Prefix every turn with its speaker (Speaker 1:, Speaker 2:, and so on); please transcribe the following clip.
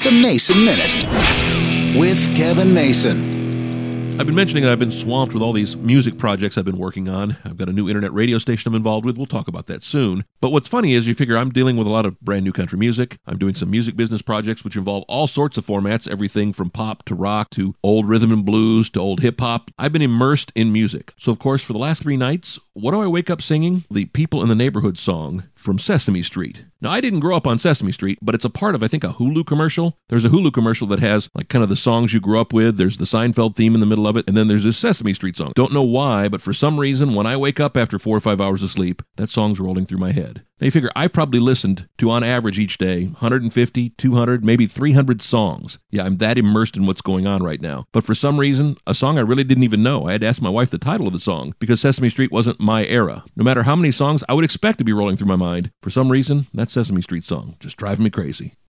Speaker 1: The Mason Minute with Kevin Mason.
Speaker 2: I've been mentioning that I've been swamped with all these music projects I've been working on. I've got a new internet radio station I'm involved with. We'll talk about that soon. But what's funny is you figure I'm dealing with a lot of brand new country music. I'm doing some music business projects which involve all sorts of formats, everything from pop to rock to old rhythm and blues to old hip-hop. I've been immersed in music. So, of course, for the last 3 nights, what do I wake up singing? The People in the Neighborhood song from Sesame Street. Now, I didn't grow up on Sesame Street, but it's a part of, I think, a Hulu commercial. There's a Hulu commercial that has, like, kind of the songs you grew up with. There's the Seinfeld theme in the middle of it, and then there's this Sesame Street song. Don't know why, but for some reason, when I wake up after 4 or 5 hours of sleep, that song's rolling through my head. Now, you figure I probably listened to, on average each day, 150, 200, maybe 300 songs. Yeah, I'm that immersed in what's going on right now. But for some reason, a song I really didn't even know. I had to ask my wife the title of the song because Sesame Street wasn't my era. No matter how many songs I would expect to be rolling through my mind, for some reason, that Sesame Street song just driving me crazy.